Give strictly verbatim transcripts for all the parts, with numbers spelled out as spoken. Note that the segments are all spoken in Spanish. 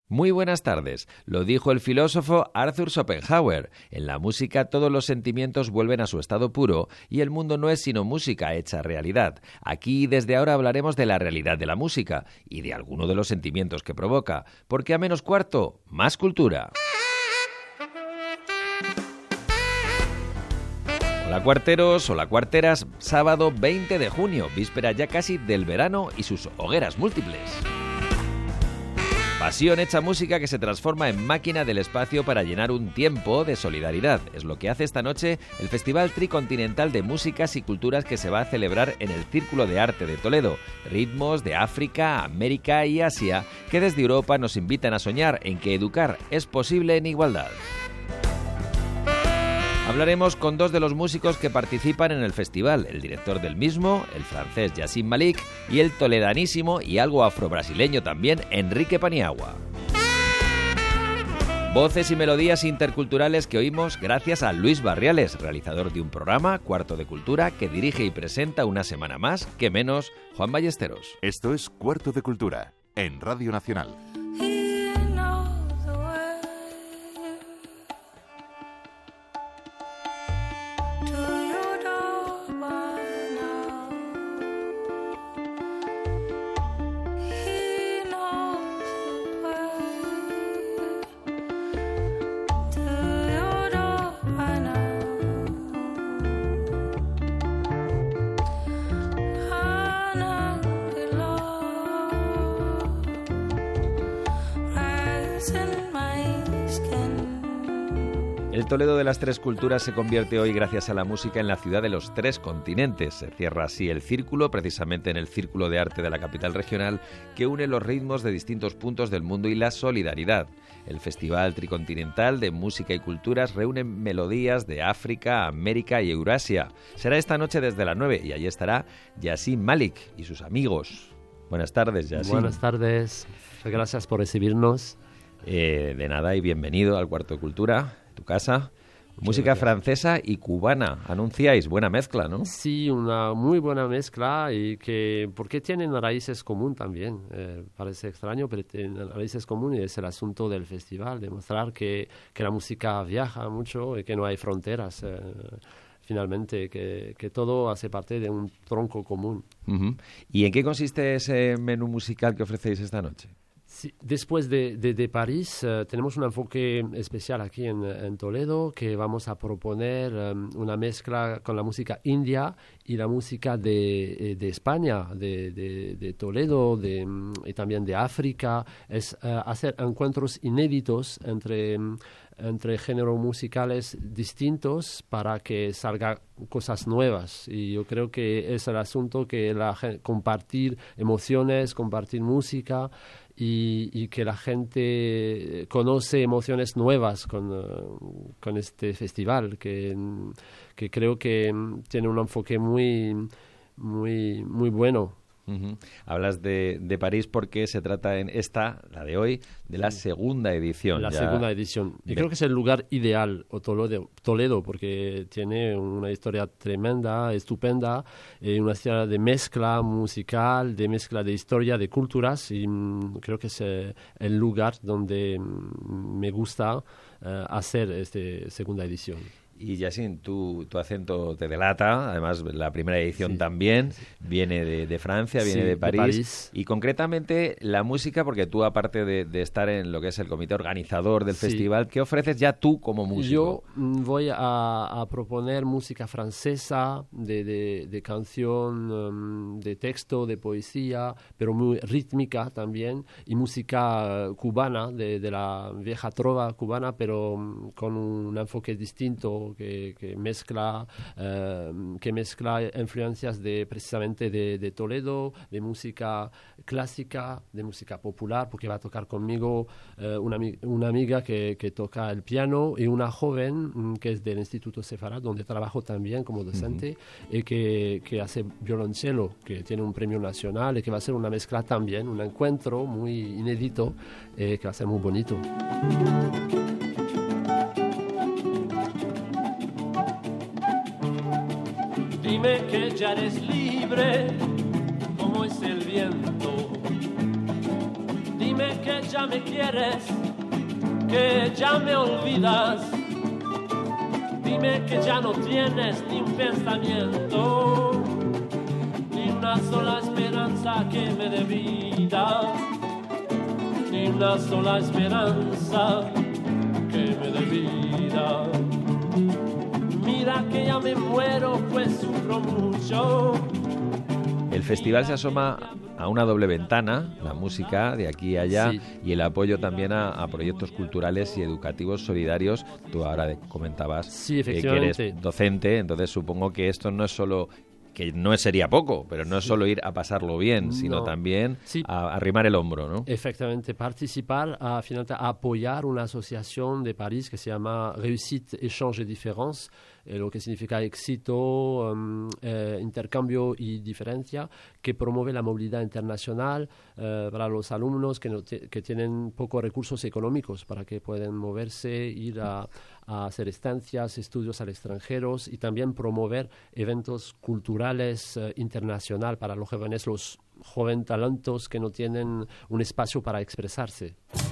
Muy buenas tardes. Lo dijo el filósofo Arthur Schopenhauer. En la música todos los sentimientos vuelven a su estado puro y el mundo no es sino música hecha realidad. Aquí desde ahora hablaremos de la realidad de la música y de alguno de los sentimientos que provoca, porque a menos cuarto, más cultura. Hola cuarteros, hola cuarteras, sábado veinte de junio, víspera ya casi del verano y sus hogueras múltiples. Pasión hecha música que se transforma en máquina del espacio para llenar un tiempo de solidaridad. Es lo que hace esta noche el Festival Tricontinental de Músicas y Culturas que se va a celebrar en el Círculo de Arte de Toledo. Ritmos de África, América y Asia que desde Europa nos invitan a soñar en que educar es posible en igualdad. Hablaremos con dos de los músicos que participan en el festival, el director del mismo, el francés Yacine Malik, y el toledanísimo y algo afrobrasileño también, Enrique Paniagua. Voces y melodías interculturales que oímos gracias a Luis Barriales, realizador de un programa, Cuarto de Cultura, que dirige y presenta una semana más, que menos, Juan Ballesteros. Esto es Cuarto de Cultura, en Radio Nacional. El Toledo de las Tres Culturas se convierte hoy, gracias a la música, en la ciudad de los tres continentes. Se cierra así el círculo, precisamente en el Círculo de Arte de la capital regional, que une los ritmos de distintos puntos del mundo y la solidaridad. El Festival Tricontinental de Música y Culturas reúne melodías de África, América y Eurasia. Será esta noche desde las nueve y allí estará Yacine Malik y sus amigos. Buenas tardes, Yacine. Buenas tardes. Gracias por recibirnos. Eh, de nada y bienvenido al Cuarto de Cultura, tu casa. Música francesa y cubana, anunciáis, buena mezcla, ¿no? Sí, una muy buena mezcla y que, porque tienen raíces comunes también, eh, parece extraño, pero tienen raíces comunes y es el asunto del festival, demostrar que, que la música viaja mucho y que no hay fronteras, eh, finalmente, que, que todo hace parte de un tronco común. Uh-huh. ¿Y en qué consiste ese menú musical que ofrecéis esta noche? Sí, después de, de, de París uh, tenemos un enfoque especial aquí en, en Toledo, que vamos a proponer um, una mezcla con la música india y la música de, de España, de, de, de Toledo de, um, y también de África. Es uh, hacer encuentros inéditos entre, um, entre géneros musicales distintos para que salgan cosas nuevas. Y yo creo que es el asunto que la gente, compartir emociones, compartir música, Y, y que la gente conoce emociones nuevas con, uh, con este festival, que, que creo que tiene un enfoque muy, muy, muy bueno. Uh-huh. Hablas de, de París porque se trata en esta, la de hoy, de la segunda edición. La ya segunda edición. Y de... creo que es el lugar ideal, o Toledo, Toledo, porque tiene una historia tremenda, estupenda, y una historia de mezcla musical, de mezcla de historia, de culturas, y mm, creo que es eh, el lugar donde mm, me gusta eh, hacer esta segunda edición. Y Yacine, tu, tu acento te delata, además la primera edición sí, también sí. viene de, de Francia, viene sí, de, París, de París. Y concretamente la música, porque tú aparte de, de estar en lo que es el comité organizador del sí. festival, ¿qué ofreces ya tú como músico? Yo voy a, a proponer música francesa, de, de, de canción, um, de texto, de poesía, pero muy rítmica también, y música cubana, de, de la vieja trova cubana, pero um, con un enfoque distinto, Que, que mezcla uh, que mezcla influencias de precisamente de, de Toledo, de música clásica, de música popular, porque va a tocar conmigo uh, una, una amiga que, que toca el piano y una joven um, que es del Instituto Sefarad, donde trabajo también como docente, uh-huh. y que, que hace violonchelo, que tiene un premio nacional y que va a ser una mezcla también, un encuentro muy inédito, eh, que va a ser muy bonito. Dime que ya eres libre, como es el viento. Dime Dime que ya me quieres, que ya me olvidas. Dime que ya no tienes ni un pensamiento, ni una sola esperanza que me dé vida, ni una sola esperanza que me dé vida. Mira que ya me muero, pues sufro mucho. El festival se asoma a una doble ventana, la música de aquí a allá, sí, y el apoyo también a, a proyectos culturales y educativos solidarios. Tú ahora comentabas sí, eh, que eres docente, entonces supongo que esto no es solo, que no sería poco, pero no es sí. solo ir a pasarlo bien, sino no. también sí. a, a arrimar el hombro, ¿no? Efectivamente, participar, a, finalmente, a apoyar una asociación de París que se llama Réussite, Échange et Différence, eh, lo que significa éxito, um, eh, intercambio y diferencia, que promueve la movilidad internacional eh, para los alumnos que, no te, que tienen pocos recursos económicos para que puedan moverse, ir a, a hacer estancias, estudios al extranjero y también promover eventos culturales eh, internacional para los jóvenes, los jóvenes talentos que no tienen un espacio para expresarse.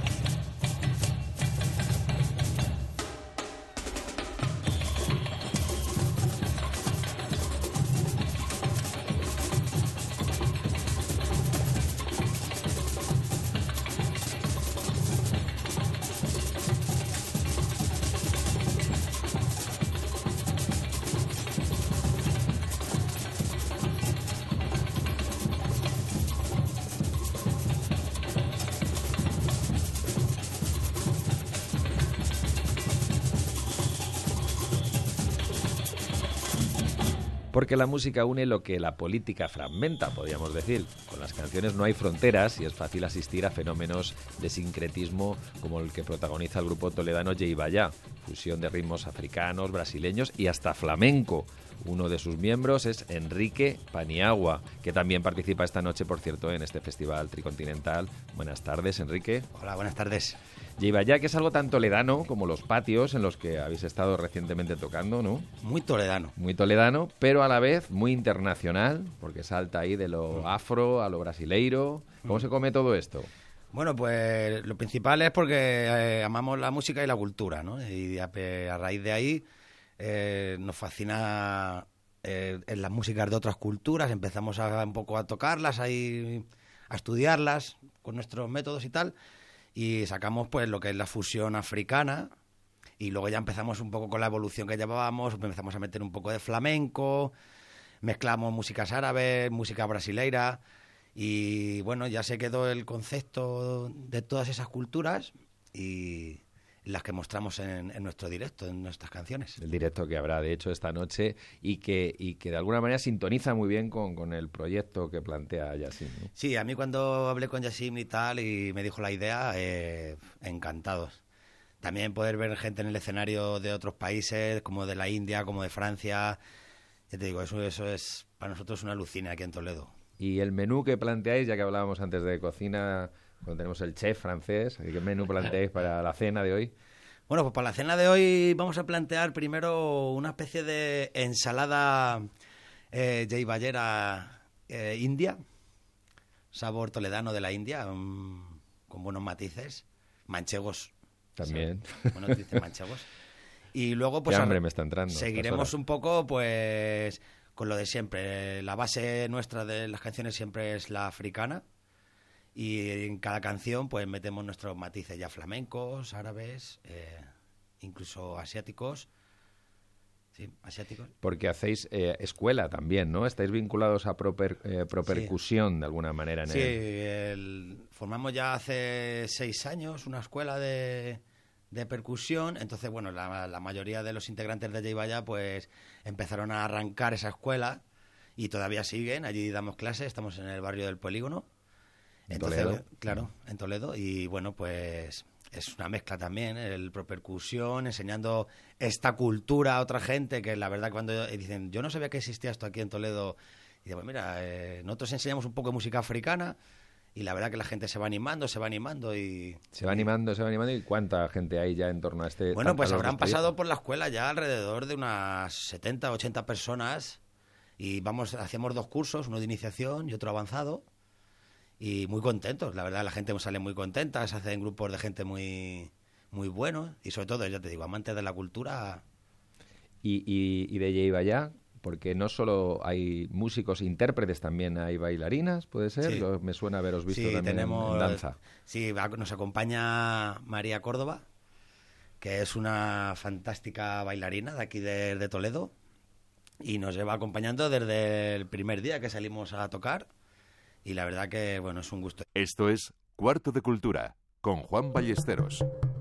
Porque la música une lo que la política fragmenta, podríamos decir. Con las canciones no hay fronteras y es fácil asistir a fenómenos de sincretismo como el que protagoniza el grupo toledano Yeibaya, fusión de ritmos africanos, brasileños y hasta flamenco. Uno de sus miembros es Enrique Paniagua, que también participa esta noche, por cierto, en este festival tricontinental. Buenas tardes, Enrique. Hola, buenas tardes. Yeibaya, que es algo tan toledano como los patios en los que habéis estado recientemente tocando, ¿no? Muy toledano. Muy toledano, pero a la vez muy internacional, porque salta ahí de lo afro a lo brasileiro. ¿Cómo se come todo esto? Bueno, pues lo principal es porque eh, amamos la música y la cultura, ¿no? Y a, a raíz de ahí eh, nos fascina eh, en las músicas de otras culturas, empezamos a, un poco a tocarlas, ahí, a estudiarlas con nuestros métodos y tal, y sacamos pues lo que es la fusión africana, y luego ya empezamos un poco con la evolución que llevábamos, empezamos a meter un poco de flamenco, mezclamos músicas árabes, música brasileira, y bueno, ya se quedó el concepto de todas esas culturas y las que mostramos en, en nuestro directo, en nuestras canciones. El directo que habrá, de hecho, esta noche y que, y que de alguna manera sintoniza muy bien con, con el proyecto que plantea Yassin, ¿no? Sí, a mí cuando hablé con Yassin y tal y me dijo la idea, eh, encantados. También poder ver gente en el escenario de otros países, como de la India, como de Francia. Ya te digo, eso, eso es para nosotros una alucina aquí en Toledo. Y el menú que planteáis, ya que hablábamos antes de cocina, cuando tenemos el chef francés, ¿qué menú planteáis para la cena de hoy? Bueno, pues para la cena de hoy vamos a plantear primero una especie de ensalada eh, yeiballera eh, india, sabor toledano de la India, um, con buenos matices, manchegos. También. Sí, buenos matices manchegos. Y luego pues Qué hambre me está entrando. Seguiremos un poco pues con lo de siempre. La base nuestra de las canciones siempre es la africana. Y en cada canción pues metemos nuestros matices ya flamencos, árabes, eh, incluso asiáticos. Sí, asiáticos. Porque hacéis eh, escuela también, ¿no? Estáis vinculados a proper, eh, propercusión sí. de alguna manera. En sí, el... el, formamos ya hace seis años una escuela de, de percusión. Entonces, bueno, la, la mayoría de los integrantes de Yeibaya pues empezaron a arrancar esa escuela y todavía siguen. Allí damos clases, estamos en el barrio del Polígono. Entonces, Toledo. Claro, en Toledo. Y bueno, pues es una mezcla también, el propercusión, enseñando esta cultura a otra gente, que la verdad cuando dicen, yo no sabía que existía esto aquí en Toledo, y digo, pues mira, eh, nosotros enseñamos un poco de música africana, y la verdad que la gente se va animando, se va animando y... Se va animando, se va animando, ¿y cuánta gente hay ya en torno a este... Bueno, pues habrán pasado por la escuela ya alrededor de unas setenta, ochenta personas, y vamos, hacemos dos cursos, uno de iniciación y otro avanzado. y muy contentos. La verdad, la gente sale muy contenta, se hacen grupos de gente muy, muy buenos y sobre todo, ya te digo, amantes de la cultura. Y, y, y de Lleida, porque no solo hay músicos, intérpretes, también hay bailarinas, ¿puede ser? Sí. Me suena haberos visto Sí, también tenemos, en danza. Sí, nos acompaña María Córdoba, que es una fantástica bailarina de aquí de, de Toledo, y nos lleva acompañando desde el primer día que salimos a tocar, y la verdad que, bueno, es un gusto. Esto es Cuarto de Cultura, con Juan Ballesteros.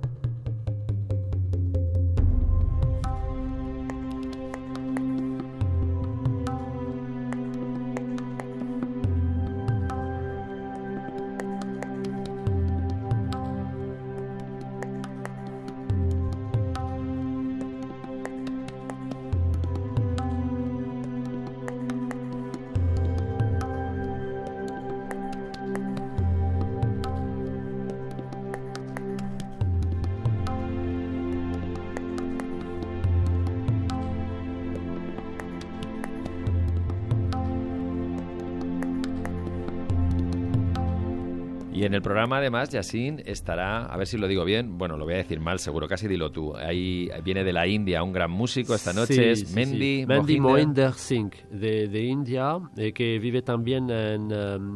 Y en el programa, además, Yasin estará, a ver si lo digo bien, bueno, lo voy a decir mal, seguro, casi dilo tú. Ahí viene de la India un gran músico esta noche, sí, es sí, Mendy sí. Mendy Mohinder, Mohinder Singh, de, de India, eh, que vive también en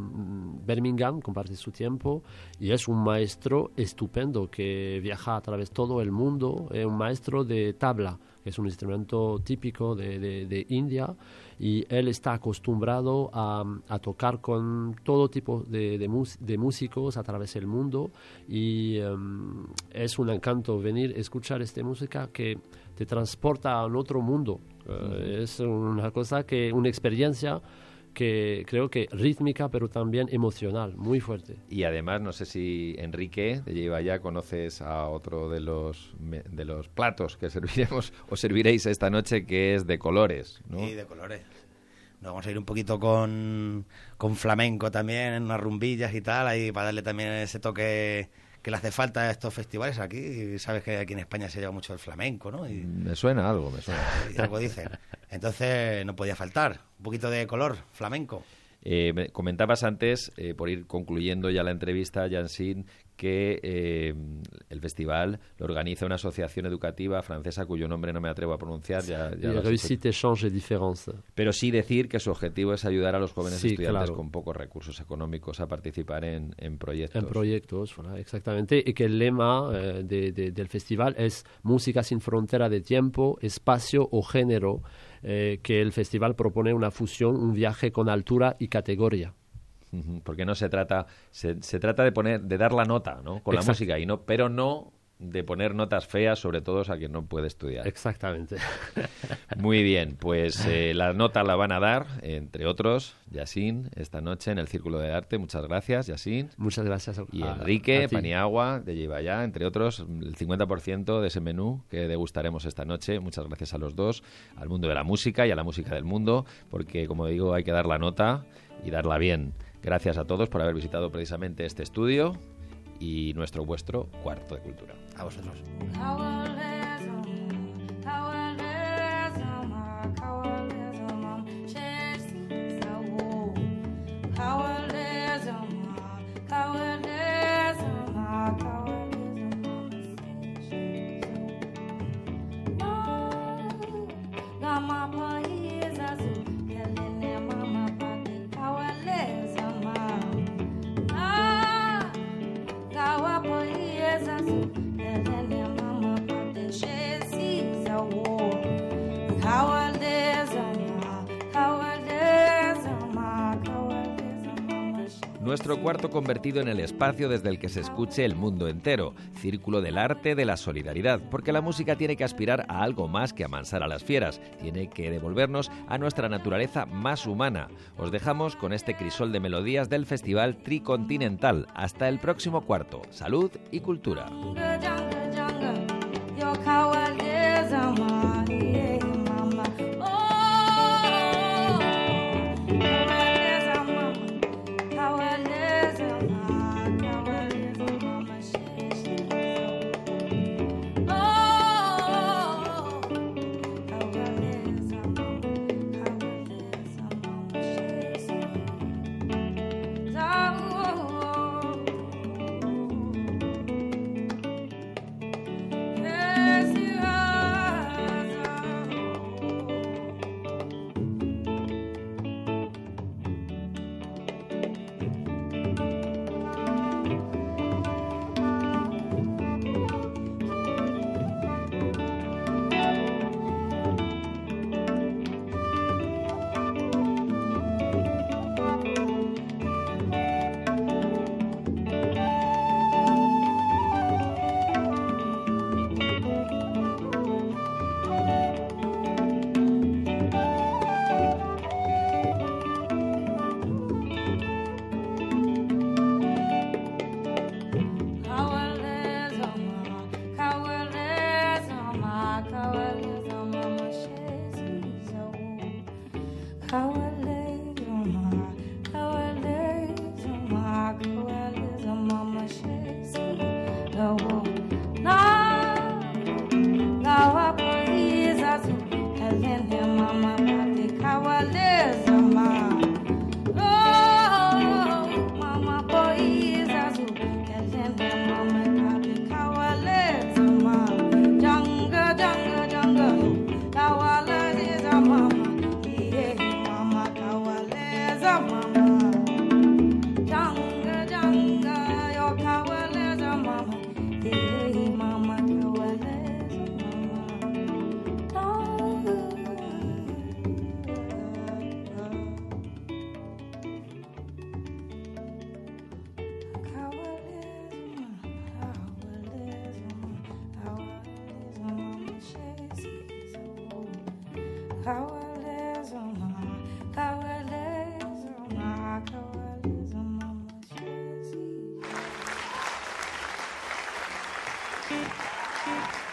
um, Birmingham, comparte su tiempo, y es un maestro estupendo que viaja a través de todo el mundo, es un maestro de tabla, que es un instrumento típico de, de, de India, y él está acostumbrado a, a tocar con todo tipo de, de, mus, de músicos a través del mundo, y um, es un encanto venir a escuchar esta música que te transporta a otro mundo. Uh, uh-huh. Es una cosa que, una experiencia que creo que rítmica, pero también emocional, muy fuerte. Y además, no sé si Enrique de Lleida ya conoces a otro de los de los platos que serviremos o serviréis esta noche, que es de colores, ¿no? Sí, de colores. Nos vamos a ir un poquito con, con flamenco también, en unas rumbillas y tal, ahí para darle también ese toque que le hace falta a estos festivales aquí. Y sabes que aquí en España se lleva mucho el flamenco, ¿no? Y, me suena algo, me suena. Y algo dicen. Entonces no podía faltar un poquito de color flamenco. Eh, me comentabas antes, eh, por ir concluyendo ya la entrevista, Yasin, que eh, el festival lo organiza una asociación educativa francesa cuyo nombre no me atrevo a pronunciar. Ya, ya la Réussite, Échange et Différence. Pero sí decir que su objetivo es ayudar a los jóvenes sí, estudiantes claro. con pocos recursos económicos a participar en, en proyectos. En proyectos, voilà, exactamente. Y que el lema eh, de, de, del festival es música sin frontera de tiempo, espacio o género, eh, que el festival propone una fusión, un viaje con altura y categoría. Porque no se trata, se, se trata de poner, de dar la nota, ¿no? Con Exacto. la música, y no, pero no de poner notas feas, sobre todo a quien no puede estudiar. Exactamente. Muy bien, pues eh, la nota la van a dar, entre otros, Yasin, esta noche en el Círculo de Arte. Muchas gracias, Yasin. Muchas gracias. A, y a, Enrique a Paniagua, de Lleida, entre otros, el cincuenta por ciento de ese menú que degustaremos esta noche. Muchas gracias a los dos, al mundo de la música y a la música del mundo, porque, como digo, hay que dar la nota y darla bien. Gracias a todos por haber visitado precisamente este estudio y nuestro vuestro Cuarto de Cultura. A vosotros. Nuestro cuarto convertido en el espacio desde el que se escuche el mundo entero, Círculo del Arte de la Solidaridad, porque la música tiene que aspirar a algo más que amansar a las fieras, tiene que devolvernos a nuestra naturaleza más humana. Os dejamos con este crisol de melodías del Festival Tricontinental. Hasta el próximo cuarto. Salud y cultura. Oh Kawaleza mama, kawaleza mama, kawaleza mama, shezi.